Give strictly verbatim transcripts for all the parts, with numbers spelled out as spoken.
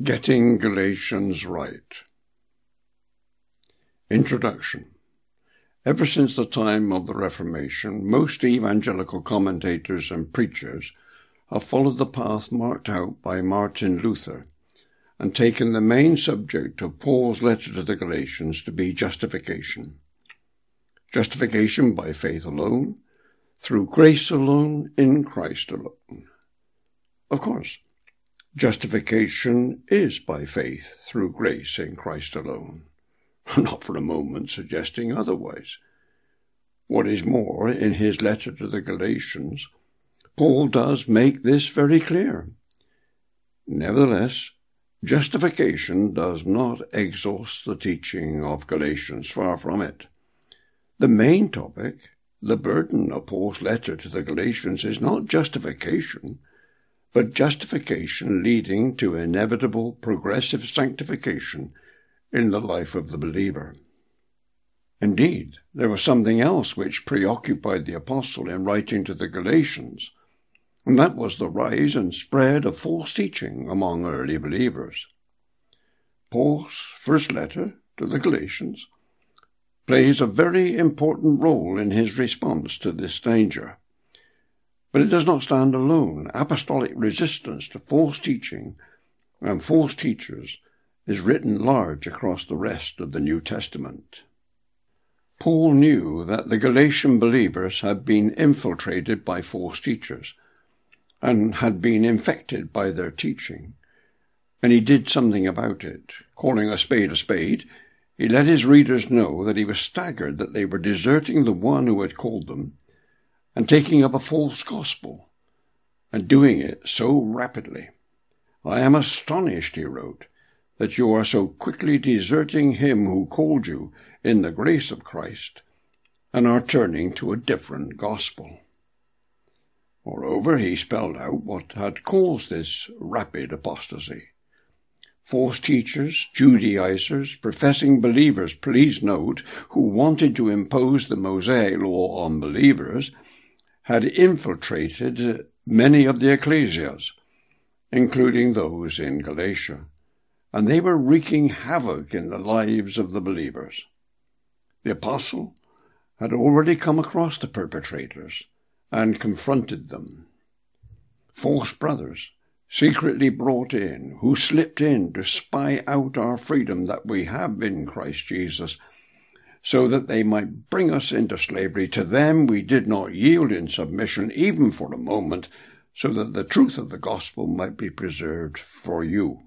Getting Galatians Right. Introduction. Ever since the time of the Reformation, most evangelical commentators and preachers have followed the path marked out by Martin Luther and taken the main subject of Paul's letter to the Galatians to be justification. Justification by faith alone, through grace alone, in Christ alone. Of course, justification is by faith through grace in Christ alone. Not for a moment suggesting otherwise. What is more, in his letter to the Galatians, Paul does make this very clear. Nevertheless, justification does not exhaust the teaching of Galatians, far from it. The main topic, the burden of Paul's letter to the Galatians, is not justification, but justification leading to inevitable progressive sanctification in the life of the believer. Indeed, there was something else which preoccupied the apostle in writing to the Galatians, and that was the rise and spread of false teaching among early believers. Paul's first letter to the Galatians plays a very important role in his response to this danger. But it does not stand alone. Apostolic resistance to false teaching and false teachers is written large across the rest of the New Testament. Paul knew that the Galatian believers had been infiltrated by false teachers and had been infected by their teaching, and he did something about it. Calling a spade a spade, he let his readers know that he was staggered that they were deserting the one who had called them and taking up a false gospel, and doing it so rapidly. I am astonished, he wrote, that you are so quickly deserting him who called you in the grace of Christ, and are turning to a different gospel. Moreover, he spelled out what had caused this rapid apostasy. False teachers, Judaizers, professing believers, please note, who wanted to impose the Mosaic law on believers, had infiltrated many of the ecclesias, including those in Galatia, and they were wreaking havoc in the lives of the believers. The apostle had already come across the perpetrators and confronted them. False brothers, secretly brought in, who slipped in to spy out our freedom that we have in Christ Jesus, so that they might bring us into slavery. To them we did not yield in submission, even for a moment, so that the truth of the gospel might be preserved for you.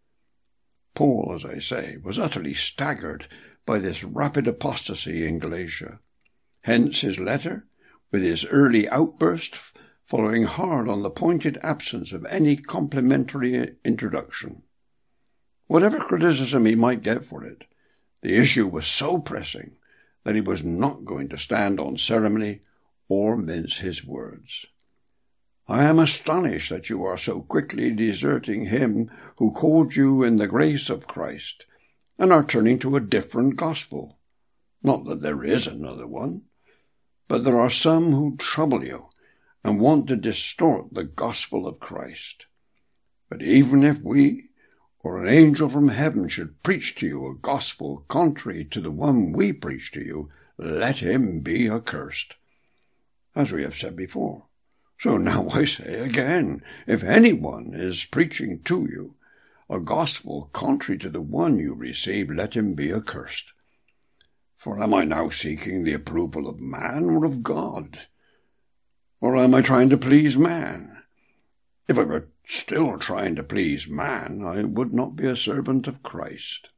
Paul, as I say, was utterly staggered by this rapid apostasy in Galatia. Hence his letter, with his early outburst, following hard on the pointed absence of any complimentary introduction. Whatever criticism he might get for it, the issue was so pressing that he was not going to stand on ceremony or mince his words. I am astonished that you are so quickly deserting him who called you in the grace of Christ, and are turning to a different gospel. Not that there is another one, but there are some who trouble you and want to distort the gospel of Christ. But even if we or an angel from heaven should preach to you a gospel contrary to the one we preach to you, let him be accursed. As we have said before. So now I say again, if anyone is preaching to you a gospel contrary to the one you received, let him be accursed. For am I now seeking the approval of man or of God? Or am I trying to please man? If I were still trying to please man, I would not be a servant of Christ.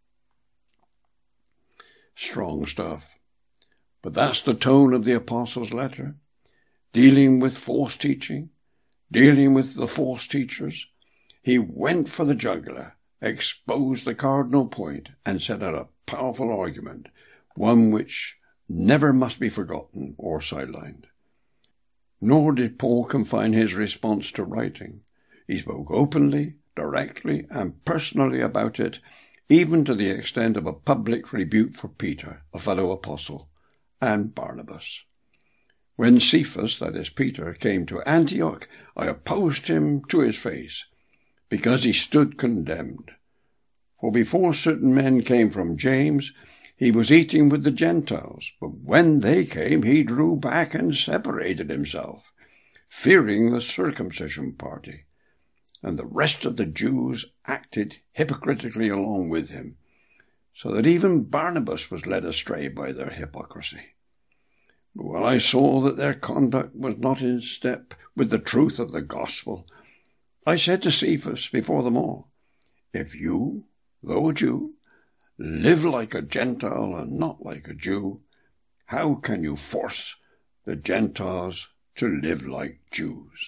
Strong stuff. But that's the tone of the apostle's letter. Dealing with false teaching, dealing with the false teachers, he went for the jugular, exposed the cardinal point, and set out a powerful argument, one which never must be forgotten or sidelined. Nor did Paul confine his response to writing. He spoke openly, directly, and personally about it, even to the extent of a public rebuke for Peter, a fellow apostle, and Barnabas. When Cephas, that is Peter, came to Antioch, I opposed him to his face, because he stood condemned. For before certain men came from James, he was eating with the Gentiles, but when they came, he drew back and separated himself, fearing the circumcision party. And the rest of the Jews acted hypocritically along with him, so that even Barnabas was led astray by their hypocrisy. But when I saw that their conduct was not in step with the truth of the gospel, I said to Cephas before them all, "If you, though a Jew, live like a Gentile and not like a Jew, how can you force the Gentiles to live like Jews?"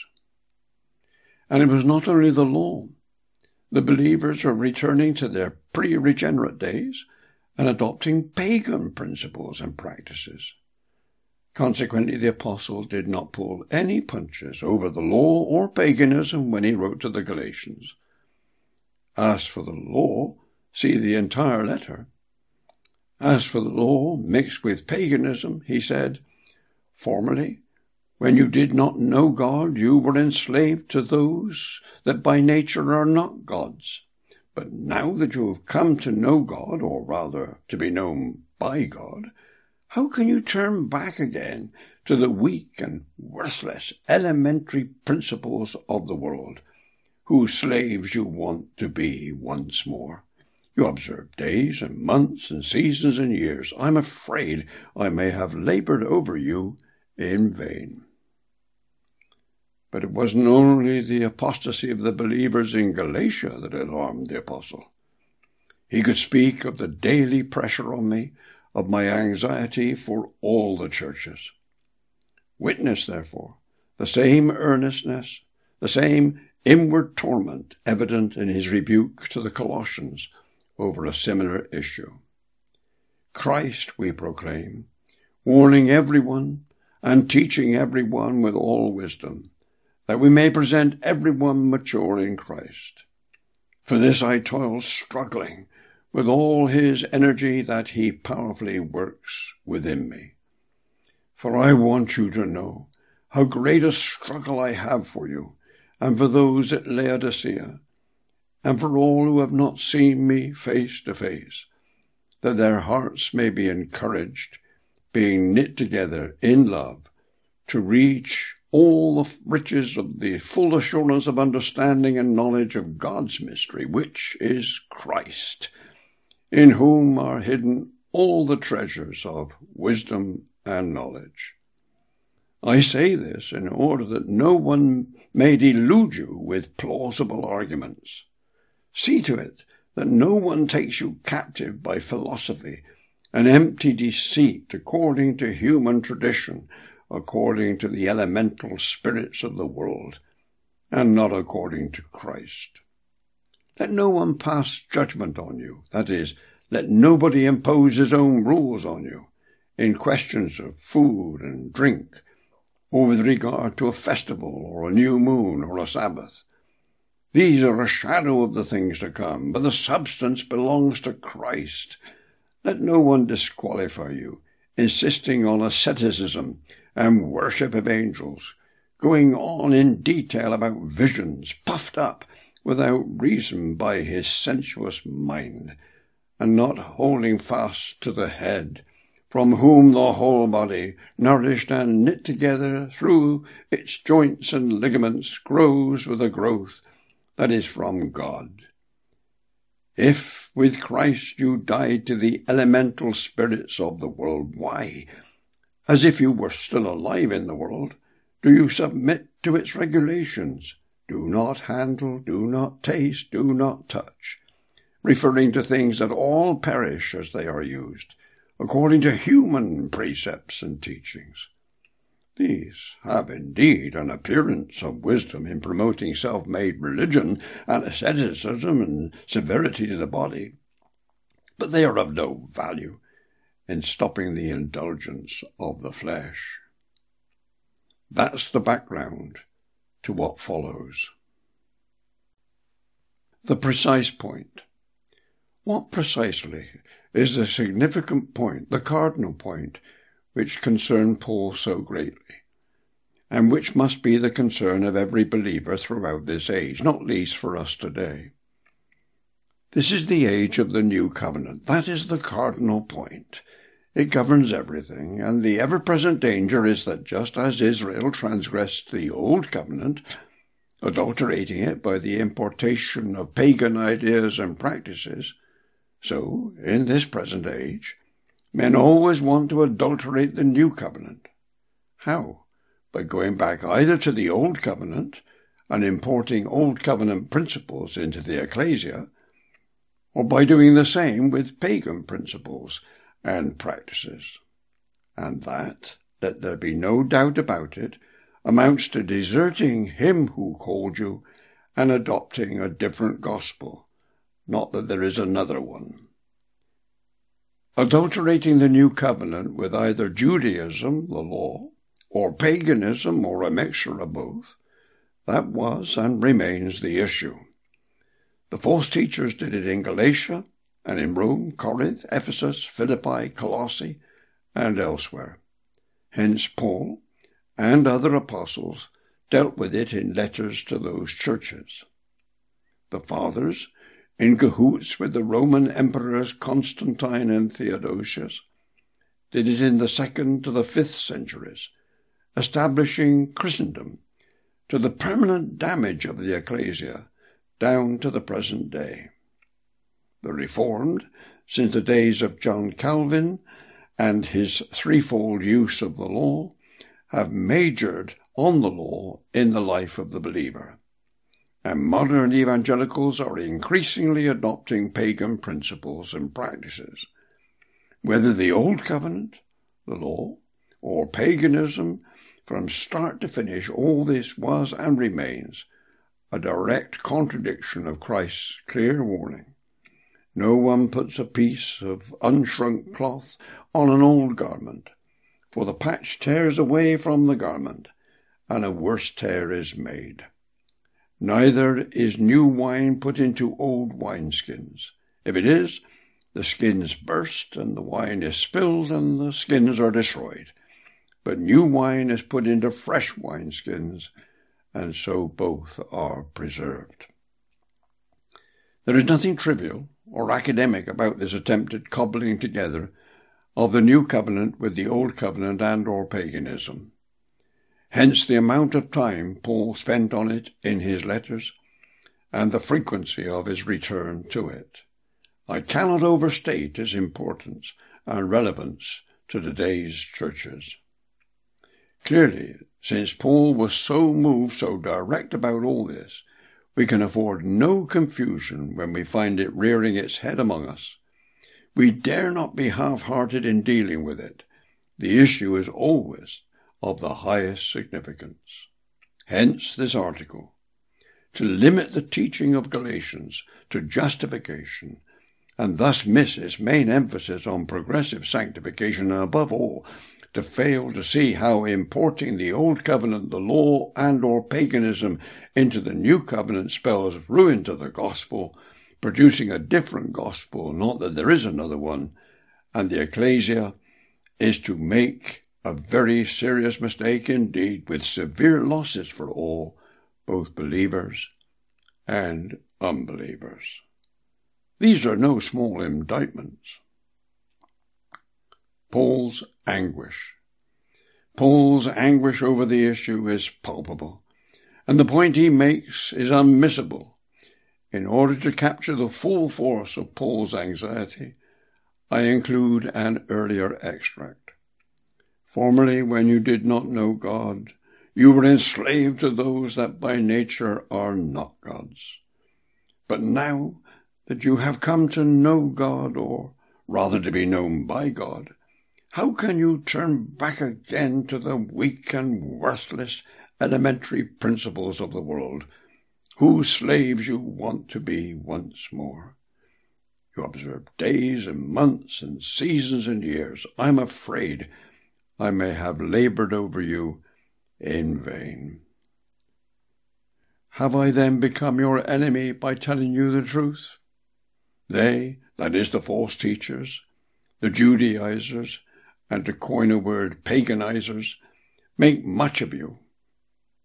And it was not only the law. The believers were returning to their pre-regenerate days and adopting pagan principles and practices. Consequently, the apostle did not pull any punches over the law or paganism when he wrote to the Galatians. As for the law, see the entire letter. As for the law mixed with paganism, he said, "Formerly, when you did not know God, you were enslaved to those that by nature are not gods. But now that you have come to know God, or rather to be known by God, how can you turn back again to the weak and worthless elementary principles of the world, whose slaves you want to be once more? You observe days and months and seasons and years. I'm afraid I may have labored over you in vain." But it wasn't only the apostasy of the believers in Galatia that alarmed the apostle. He could speak of the daily pressure on me, of my anxiety for all the churches. Witness, therefore, the same earnestness, the same inward torment evident in his rebuke to the Colossians over a similar issue. Christ we proclaim, warning everyone and teaching everyone with all wisdom, that we may present everyone mature in Christ. For this I toil, struggling with all his energy that he powerfully works within me. For I want you to know how great a struggle I have for you, and for those at Laodicea, and for all who have not seen me face to face, that their hearts may be encouraged, being knit together in love, to reach all the riches of the full assurance of understanding and knowledge of God's mystery, which is Christ, in whom are hidden all the treasures of wisdom and knowledge. I say this in order that no one may delude you with plausible arguments. See to it that no one takes you captive by philosophy and empty deceit according to human tradition, according to the elemental spirits of the world, and not according to Christ. Let no one pass judgment on you, that is, let nobody impose his own rules on you in questions of food and drink, or with regard to a festival or a new moon or a Sabbath. These are a shadow of the things to come, but the substance belongs to Christ. Let no one disqualify you, insisting on asceticism and worship of angels, going on in detail about visions, puffed up without reason by his sensuous mind, and not holding fast to the head, from whom the whole body, nourished and knit together through its joints and ligaments, grows with a growth that is from God. If with Christ you died to the elemental spirits of the world, why, as if you were still alive in the world, do you submit to its regulations? Do not handle, do not taste, do not touch, referring to things that all perish as they are used, according to human precepts and teachings. These have indeed an appearance of wisdom in promoting self-made religion and asceticism and severity to the body, but they are of no value in stopping the indulgence of the flesh. That's the background to what follows. The precise point. What precisely is the significant point, the cardinal point, which concerned Paul so greatly? and which must be the concern of every believer throughout this age, not least for us today. This is the age of the new covenant. That is the cardinal point. It governs everything, and the ever-present danger is that just as Israel transgressed the old covenant, adulterating it by the importation of pagan ideas and practices, so, in this present age, men always want to adulterate the new covenant. How? By going back either to the old covenant and importing old covenant principles into the ecclesia, or by doing the same with pagan principles and practices. And that, let there be no doubt about it, amounts to deserting him who called you and adopting a different gospel, not that there is another one. Adulterating the new covenant with either Judaism, the law, or paganism, or a mixture of both, that was and remains the issue. The false teachers did it in Galatia, and in Rome, Corinth, Ephesus, Philippi, Colossae, and elsewhere. Hence Paul and other apostles dealt with it in letters to those churches. The fathers, in cahoots with the Roman emperors Constantine and Theodosius, did it in the second to the fifth centuries, establishing Christendom to the permanent damage of the ecclesia down to the present day. The Reformed, since the days of John Calvin and his threefold use of the law, have majored on the law in the life of the believer, and modern evangelicals are increasingly adopting pagan principles and practices. Whether the old covenant, the law, or paganism, from start to finish, all this was and remains a direct contradiction of Christ's clear warning. No one puts a piece of unshrunk cloth on an old garment, for the patch tears away from the garment, and a worse tear is made. Neither is new wine put into old wineskins. If it is, the skins burst, and the wine is spilled, and the skins are destroyed. But new wine is put into fresh wineskins, and so both are preserved. There is nothing trivial or academic about this attempted cobbling together of the new covenant with the old covenant and or paganism. Hence the amount of time Paul spent on it in his letters, and the frequency of his return to it. I cannot overstate its importance and relevance to today's churches. Clearly, since Paul was so moved, so direct about all this, we can afford no confusion when we find it rearing its head among us. We dare not be half-hearted in dealing with it. The issue is always of the highest significance. Hence this article. To limit the teaching of Galatians to justification, and thus miss its main emphasis on progressive sanctification, and above all, to fail to see how importing the old covenant, the law, and or paganism into the new covenant spells ruin to the gospel, producing a different gospel, not that there is another one, and the ecclesia is to make a very serious mistake indeed, with severe losses for all, both believers and unbelievers. These are no small indictments. Paul's anguish. Paul's anguish over the issue is palpable, and the point he makes is unmissable. In order to capture the full force of Paul's anxiety, I include an earlier extract. Formerly, when you did not know God, you were enslaved to those that by nature are not gods. But now that you have come to know God, or rather to be known by God, how can you turn back again to the weak and worthless elementary principles of the world, whose slaves you want to be once more? You observe days and months and seasons and years. I am afraid I may have labored over you in vain. Have I then become your enemy by telling you the truth? They, that is the false teachers, the Judaizers, and to coin a word, paganizers, make much of you,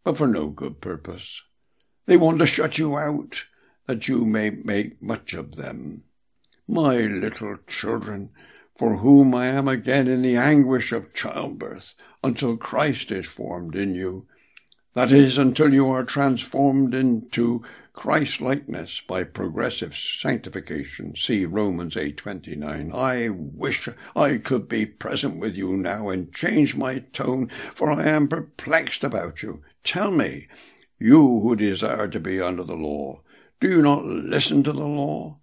but for no good purpose. They want to shut you out, that you may make much of them. My little children, for whom I am again in the anguish of childbirth, until Christ is formed in you, that is, until you are transformed into Christ-likeness by progressive sanctification. See Romans eight twenty-nine. I wish I could be present with you now and change my tone, for I am perplexed about you. Tell me, you who desire to be under the law, do you not listen to the law?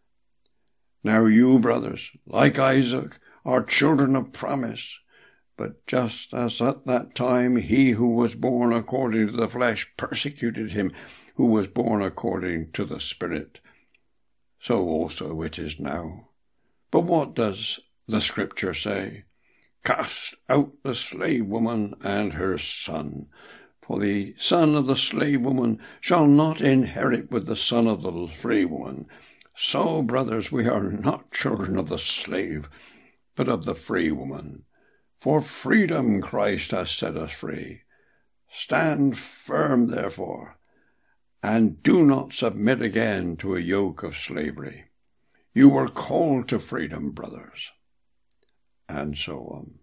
Now you, brothers, like Isaac, are children of promise. But just as at that time he who was born according to the flesh persecuted him who was born according to the Spirit, so also it is now. But what does the Scripture say? Cast out the slave woman and her son, for the son of the slave woman shall not inherit with the son of the free woman. So, brothers, we are not children of the slave, but of the free woman. For freedom Christ has set us free. Stand firm, therefore, and do not submit again to a yoke of slavery. You were called to freedom, brothers. And so on.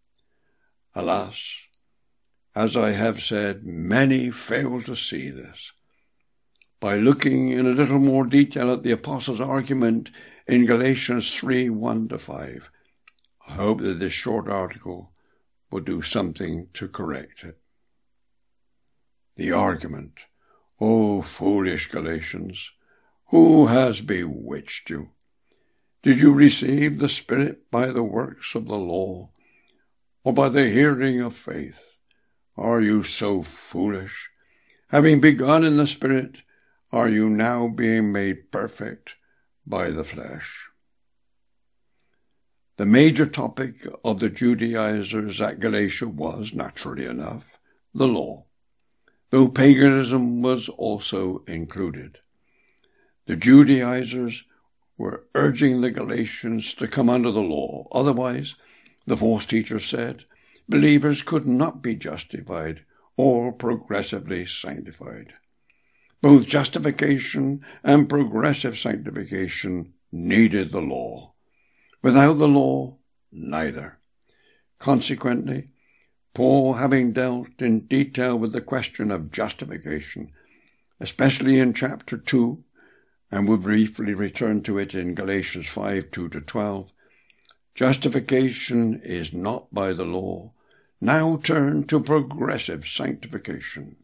Alas, as I have said, many fail to see this. By looking in a little more detail at the Apostle's argument in Galatians three, one to five, I hope that this short article will do something to correct it. The argument, O foolish Galatians, who has bewitched you? Did you receive the Spirit by the works of the law, or by the hearing of faith? Are you so foolish? Having begun in the Spirit, are you now being made perfect by the flesh? The major topic of the Judaizers at Galatia was, naturally enough, the law, though paganism was also included. The Judaizers were urging the Galatians to come under the law. Otherwise, the false teachers said, believers could not be justified or progressively sanctified. Both justification and progressive sanctification needed the law. Without the law, neither. Consequently, Paul, having dealt in detail with the question of justification, especially in chapter two, and will briefly return to it in Galatians five, two to twelve, justification is not by the law, now turned to progressive sanctification.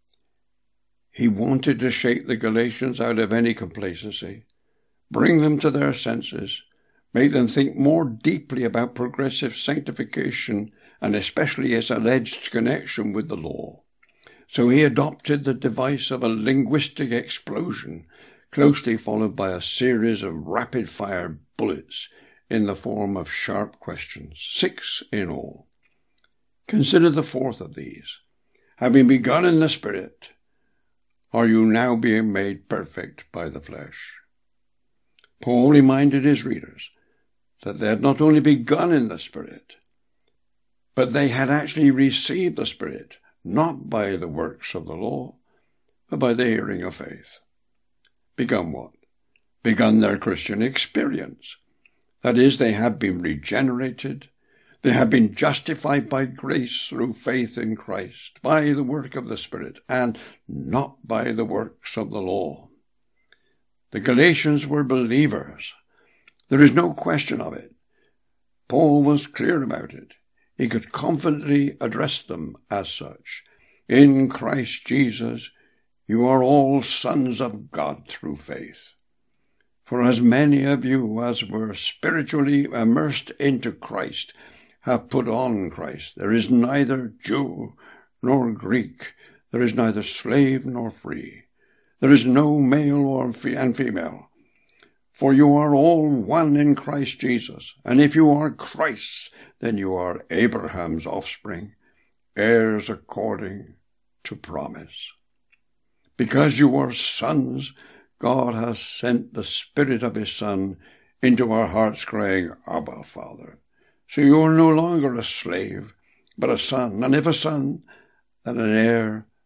He wanted to shake the Galatians out of any complacency, bring them to their senses, make them think more deeply about progressive sanctification and especially its alleged connection with the law. So he adopted the device of a linguistic explosion, closely followed by a series of rapid-fire bullets in the form of sharp questions, six in all. Consider the fourth of these. Having begun in the Spirit, are you now being made perfect by the flesh? Paul reminded his readers that they had not only begun in the Spirit, but they had actually received the Spirit, not by the works of the law, but by the hearing of faith. Begun what? Begun their Christian experience. That is, they have been regenerated, they have been justified by grace through faith in Christ, by the work of the Spirit, and not by the works of the law. The Galatians were believers. There is no question of it. Paul was clear about it. He could confidently address them as such. In Christ Jesus, you are all sons of God through faith. For as many of you as were spiritually immersed into Christ have put on Christ. There is neither Jew nor Greek. There is neither slave nor free. There is no male or and female. For you are all one in Christ Jesus. And if you are Christ's, then you are Abraham's offspring, heirs according to promise. Because you are sons, God has sent the Spirit of his Son into our hearts, crying, Abba, Father. So you are no longer a slave, but a son, and if a son, then an heir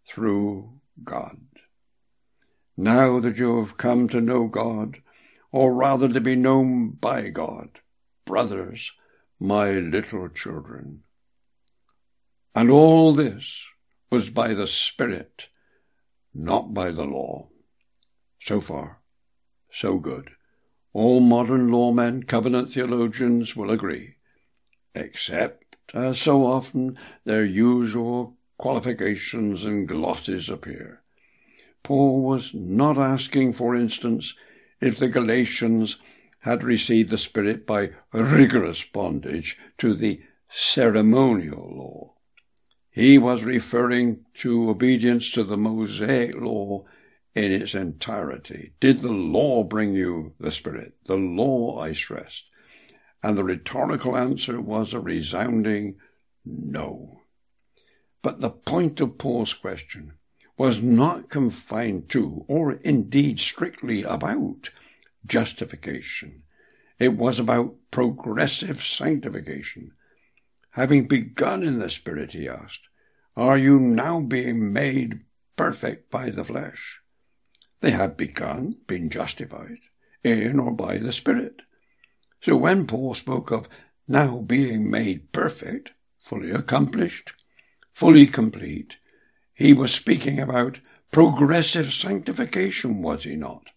through God. Now that you have come to know God, or rather to be known by God, brothers, my little children. And all this was by the Spirit, not by the law. So far, so good. All modern lawmen, covenant theologians will agree, except, as so often, their usual qualifications and glosses appear. Paul was not asking, for instance, if the Galatians had received the Spirit by rigorous bondage to the ceremonial law. He was referring to obedience to the Mosaic law in its entirety. Did the law bring you the Spirit? The law, I stressed. And the rhetorical answer was a resounding no. But the point of Paul's question was not confined to, or indeed strictly about, justification. It was about progressive sanctification. Having begun in the Spirit, he asked, are you now being made perfect by the flesh? They had begun, been justified, in or by the Spirit. So when Paul spoke of now being made perfect, fully accomplished, fully complete, he was speaking about progressive sanctification, was he not?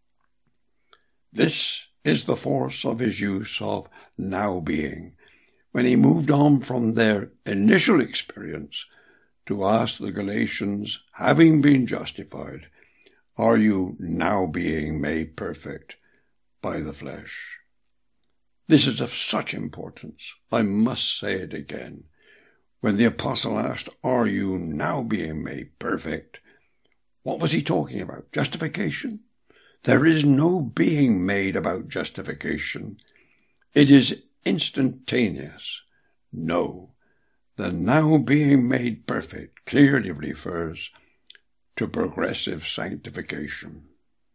This is the force of his use of now being, when he moved on from their initial experience to ask the Galatians, having been justified, are you now being made perfect by the flesh? This is of such importance, I must say it again. When the apostle asked, are you now being made perfect? What was he talking about? Justification? There is no being made about justification. It is instantaneous. No, the now being made perfect clearly refers to progressive sanctification.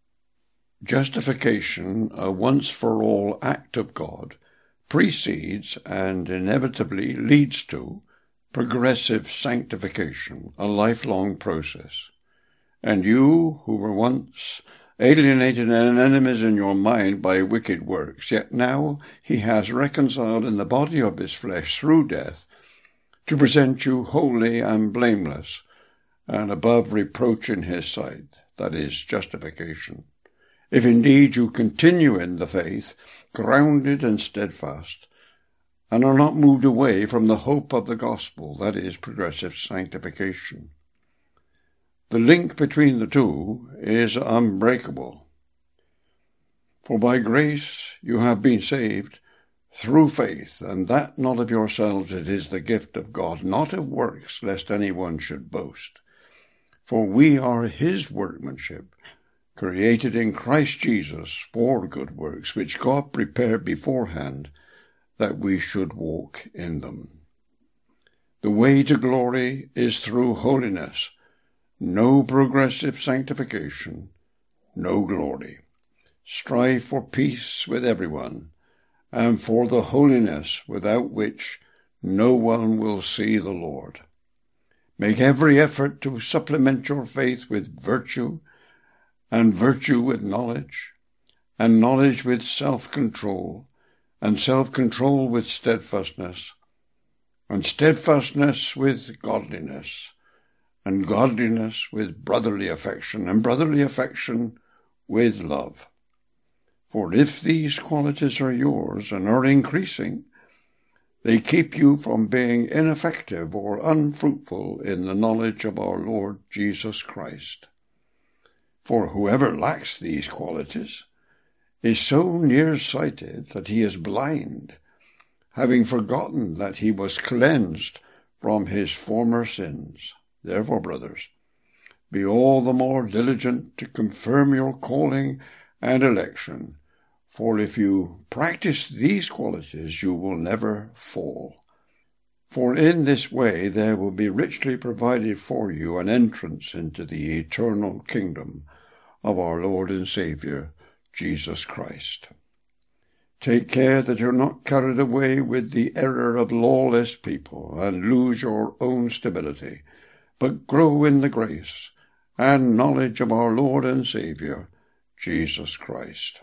Justification, a once-for-all act of God, precedes and inevitably leads to progressive sanctification, a lifelong process. And you, who were once alienated and enemies in your mind by wicked works, yet now he has reconciled in the body of his flesh through death to present you holy and blameless and above reproach in his sight, that is, justification. If indeed you continue in the faith, grounded and steadfast, and are not moved away from the hope of the gospel, that is, progressive sanctification. The link between the two is unbreakable. For by grace you have been saved through faith, and that not of yourselves, it is the gift of God, not of works, lest anyone should boast. For we are his workmanship, created in Christ Jesus for good works, which God prepared beforehand that we should walk in them. The way to glory is through holiness. No progressive sanctification, no glory. Strive for peace with everyone, and for the holiness without which no one will see the Lord. Make every effort to supplement your faith with virtue, and virtue with knowledge, and knowledge with self-control, and self-control with steadfastness, and steadfastness with godliness, and godliness with brotherly affection, and brotherly affection with love. For if these qualities are yours and are increasing, they keep you from being ineffective or unfruitful in the knowledge of our Lord Jesus Christ. For whoever lacks these qualities is so nearsighted that he is blind, having forgotten that he was cleansed from his former sins. Therefore, brothers, be all the more diligent to confirm your calling and election, for if you practice these qualities, you will never fall. For in this way there will be richly provided for you an entrance into the eternal kingdom of our Lord and Saviour, Jesus Christ. Take care that you're not carried away with the error of lawless people and lose your own stability, but grow in the grace and knowledge of our Lord and Saviour, Jesus Christ.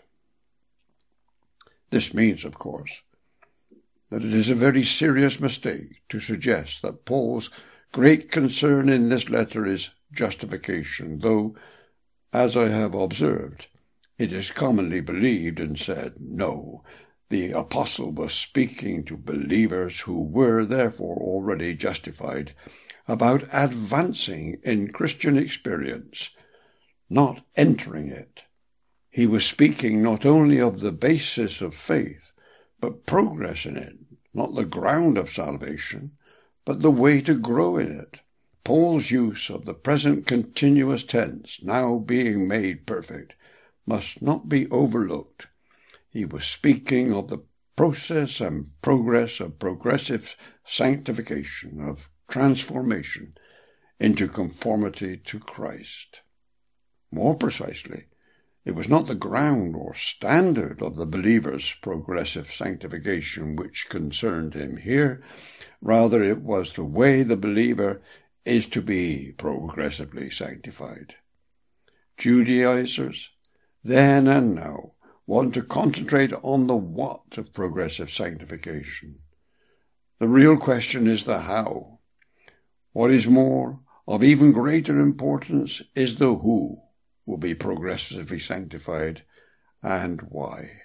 This means, of course, that it is a very serious mistake to suggest that Paul's great concern in this letter is justification, though, as I have observed, it is commonly believed and said, no, the apostle was speaking to believers who were therefore already justified about advancing in Christian experience, not entering it. He was speaking not only of the basis of faith, but progress in it, not the ground of salvation, but the way to grow in it. Paul's use of the present continuous tense, now being made perfect, must not be overlooked. He was speaking of the process and progress of progressive sanctification, of transformation into conformity to Christ. More precisely, it was not the ground or standard of the believer's progressive sanctification which concerned him here. Rather, it was the way the believer is to be progressively sanctified. Judaizers, then and now, want to concentrate on the what of progressive sanctification. The real question is the how. What is more, of even greater importance, is the who will be progressively sanctified and why.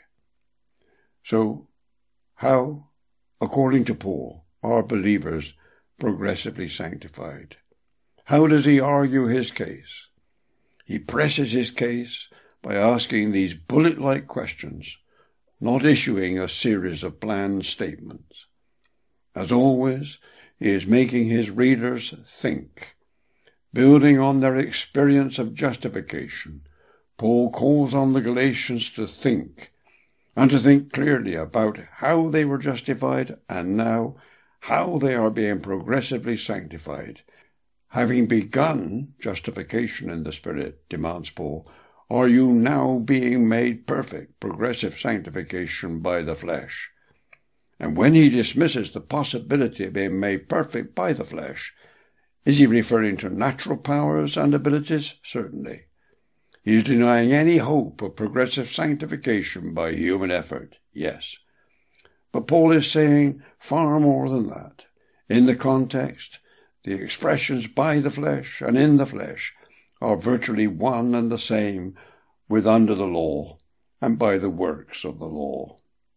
So, how, according to Paul, are believers progressively sanctified? How does he argue his case? He presses his case by asking these bullet-like questions, not issuing a series of bland statements. As always, he is making his readers think. Building on their experience of justification, Paul calls on the Galatians to think, and to think clearly about how they were justified and now how they are being progressively sanctified. Having begun justification in the Spirit, demands Paul, are you now being made perfect, progressive sanctification by the flesh? And when he dismisses the possibility of being made perfect by the flesh, is he referring to natural powers and abilities? Certainly. He is denying any hope of progressive sanctification by human effort. Yes. But Paul is saying far more than that. In the context, the expressions by the flesh and in the flesh are virtually one and the same with under the law and by the works of the law.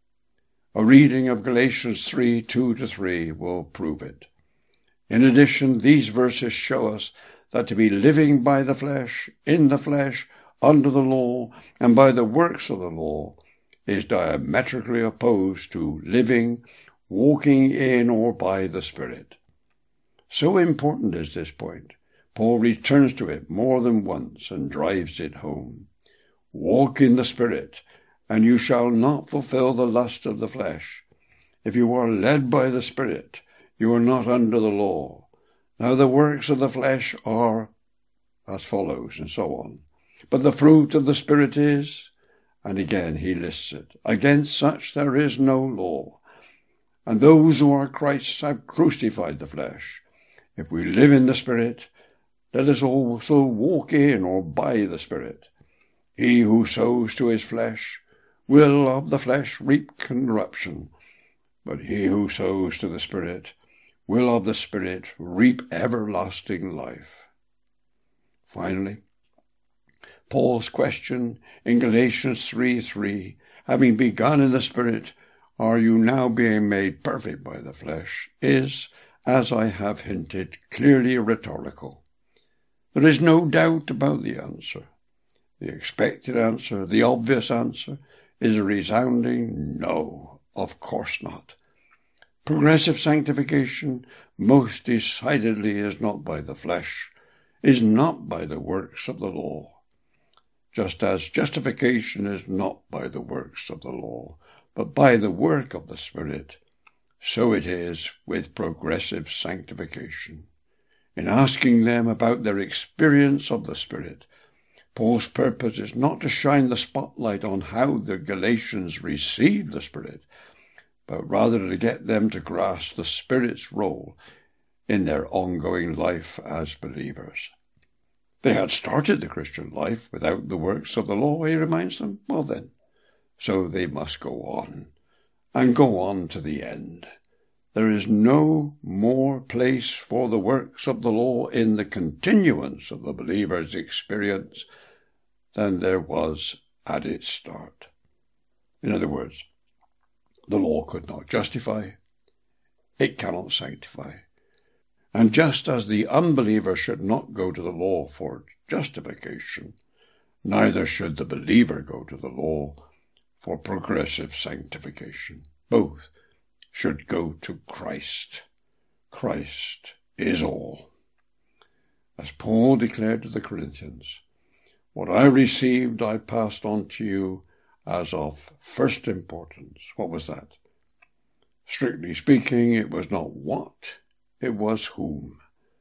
A reading of Galatians three, two to three will prove it. In addition, these verses show us that to be living by the flesh, in the flesh, under the law, and by the works of the law is diametrically opposed to living, walking in or by the Spirit. So important is this point, Paul returns to it more than once and drives it home. Walk in the Spirit, and you shall not fulfill the lust of the flesh. If you are led by the Spirit, you are not under the law. Now the works of the flesh are as follows, and so on. But the fruit of the Spirit is, and again he lists it, against such there is no law. And those who are Christ's have crucified the flesh. If we live in the Spirit, let us also walk in or by the Spirit. He who sows to his flesh will of the flesh reap corruption, but he who sows to the Spirit will of the Spirit reap everlasting life. Finally, Paul's question in Galatians three three, having begun in the Spirit, are you now being made perfect by the flesh, is, as I have hinted, clearly rhetorical. There is no doubt about the answer. The expected answer, the obvious answer, is a resounding no, of course not. Progressive sanctification most decidedly is not by the flesh, is not by the works of the law, just as justification is not by the works of the law, but by the work of the Spirit. So it is with progressive sanctification. In asking them about their experience of the Spirit, Paul's purpose is not to shine the spotlight on how the Galatians received the Spirit, but rather to get them to grasp the Spirit's role in their ongoing life as believers. They had started the Christian life without the works of the law, he reminds them. Well then, so they must go on, and go on to the end. There is no more place for the works of the law in the continuance of the believer's experience than there was at its start. In other words, the law could not justify, it cannot sanctify. And just as the unbeliever should not go to the law for justification, neither should the believer go to the law for progressive sanctification. Both should go to Christ. Christ is all. As Paul declared to the Corinthians, "What I received I passed on to you as of first importance." What was that? Strictly speaking, it was not what, it was whom.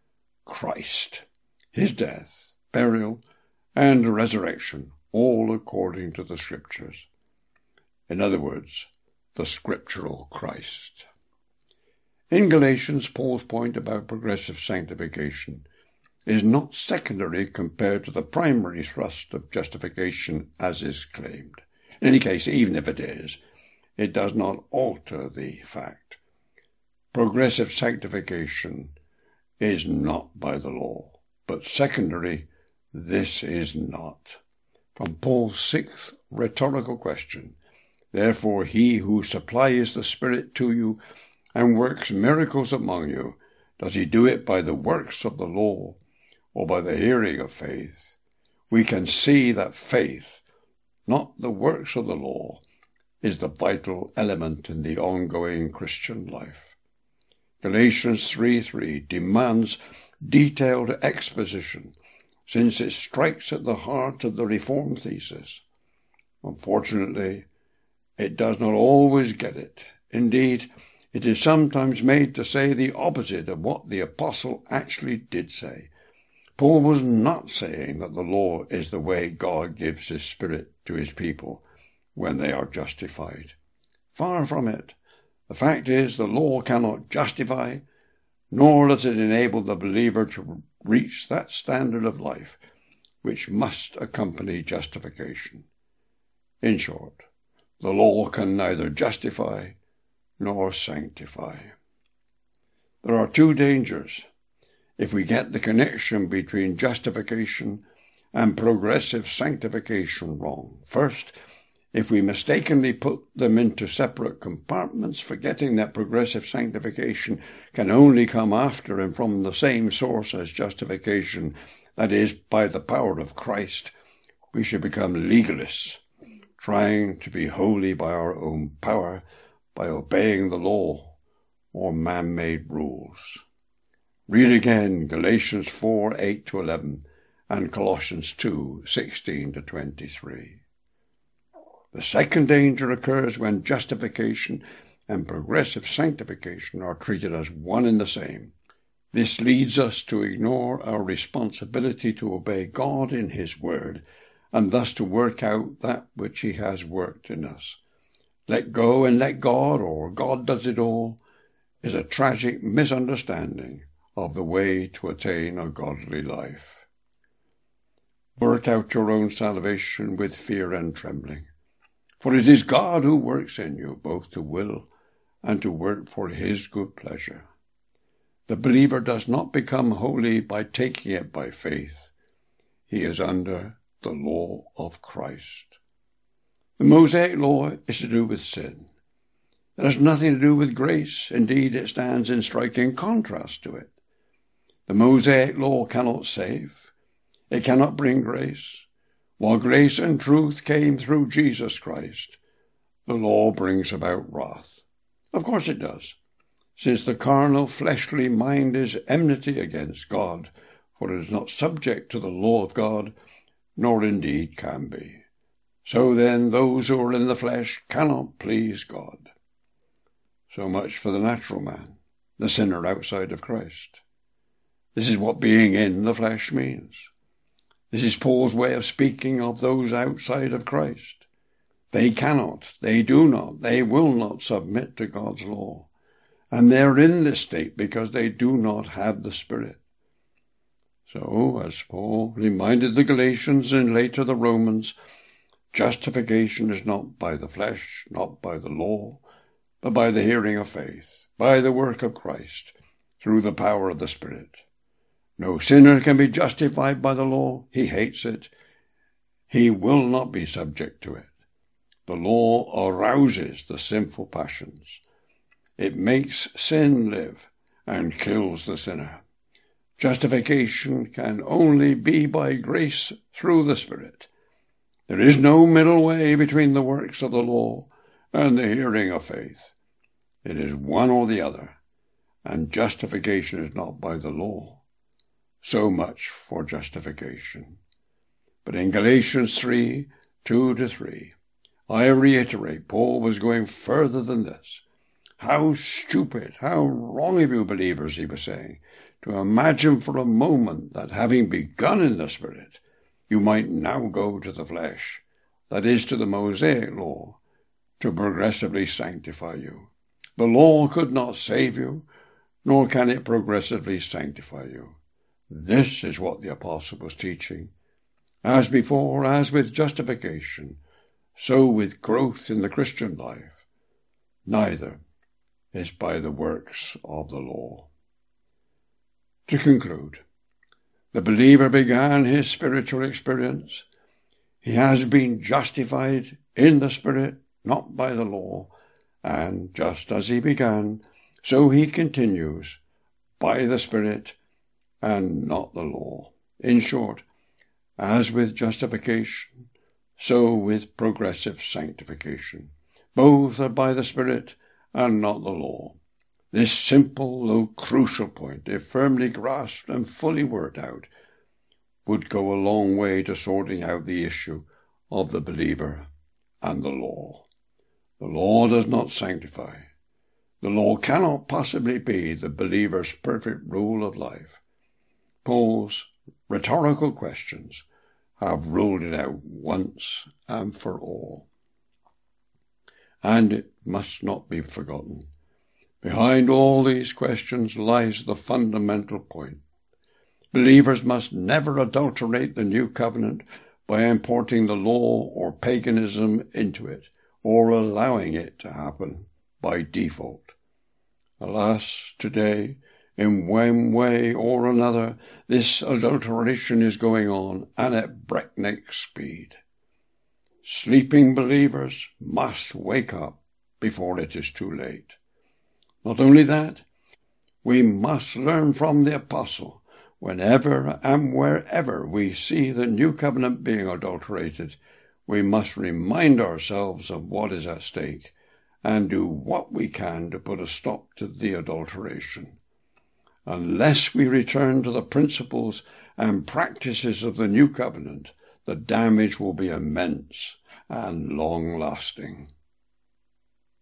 Christ, his death, burial, and resurrection, all according to the Scriptures. In other words, the scriptural Christ. In Galatians, Paul's point about progressive sanctification is not secondary compared to the primary thrust of justification as is claimed. In any case, even if it is, it does not alter the fact. Progressive sanctification is not by the law, but secondary, this is not. From Paul's sixth rhetorical question, "Therefore he who supplies the Spirit to you and works miracles among you, does he do it by the works of the law or by the hearing of faith?" We can see that faith, not the works of the law, is the vital element in the ongoing Christian life. Galatians three three demands detailed exposition, since it strikes at the heart of the Reformed thesis. Unfortunately, it does not always get it. Indeed, it is sometimes made to say the opposite of what the apostle actually did say. Paul was not saying that the law is the way God gives his Spirit to his people when they are justified. Far from it. The fact is, the law cannot justify, nor does it enable the believer to reach that standard of life which must accompany justification. In short, the law can neither justify nor sanctify. There are two dangers if we get the connection between justification and progressive sanctification wrong. First, if we mistakenly put them into separate compartments, forgetting that progressive sanctification can only come after and from the same source as justification, that is, by the power of Christ, we should become legalists, trying to be holy by our own power, by obeying the law or man-made rules. Read again Galatians four eight to eleven and Colossians two sixteen to twenty-three. The second danger occurs when justification and progressive sanctification are treated as one and the same. This leads us to ignore our responsibility to obey God in his word, and thus to work out that which he has worked in us. Let go and let God, or God does it all, is a tragic misunderstanding of the way to attain a godly life. Work out your own salvation with fear and trembling. For it is God who works in you, both to will and to work for his good pleasure. The believer does not become holy by taking it by faith. He is under the law of Christ. The Mosaic law is to do with sin. It has nothing to do with grace. Indeed, it stands in striking contrast to it. The Mosaic law cannot save. It cannot bring grace. While grace and truth came through Jesus Christ, the law brings about wrath. Of course it does, since the carnal, fleshly mind is enmity against God, for it is not subject to the law of God, nor indeed can be. So then, those who are in the flesh cannot please God. So much for the natural man, the sinner outside of Christ. This is what being in the flesh means. This is Paul's way of speaking of those outside of Christ. They cannot, they do not, they will not submit to God's law. and they are in this state because they do not have the Spirit. So, as Paul reminded the Galatians and later the Romans, justification is not by the flesh, not by the law, but by the hearing of faith, by the work of Christ, through the power of the Spirit. No sinner can be justified by the law. He hates it. He will not be subject to it. The law arouses the sinful passions. It makes sin live and kills the sinner. Justification can only be by grace through the Spirit. There is no middle way between the works of the law and the hearing of faith. It is one or the other, and justification is not by the law. So much for justification. But in Galatians three, two to three, I reiterate, Paul was going further than this. How stupid, how wrong of you believers, he was saying, to imagine for a moment that having begun in the Spirit, you might now go to the flesh, that is, to the Mosaic law, to progressively sanctify you. The law could not save you, nor can it progressively sanctify you. This is what the apostle was teaching. As before, as with justification, so with growth in the Christian life, neither is by the works of the law. To conclude, the believer began his spiritual experience. He has been justified in the Spirit, not by the law, and just as he began, so he continues, by the Spirit and not the law. In short, as with justification, so with progressive sanctification. Both are by the Spirit and not the law. This simple, though crucial point, if firmly grasped and fully worked out, would go a long way to sorting out the issue of the believer and the law. The law does not sanctify. The law cannot possibly be the believer's perfect rule of life. Paul's rhetorical questions have ruled it out once and for all. And it must not be forgotten. Behind all these questions lies the fundamental point. Believers must never adulterate the new covenant by importing the law or paganism into it, or allowing it to happen by default. Alas, today, in one way or another, this adulteration is going on, and at breakneck speed. Sleeping believers must wake up before it is too late. Not only that, we must learn from the apostle, whenever and wherever we see the new covenant being adulterated, we must remind ourselves of what is at stake and do what we can to put a stop to the adulteration. Unless we return to the principles and practices of the new covenant, the damage will be immense and long-lasting.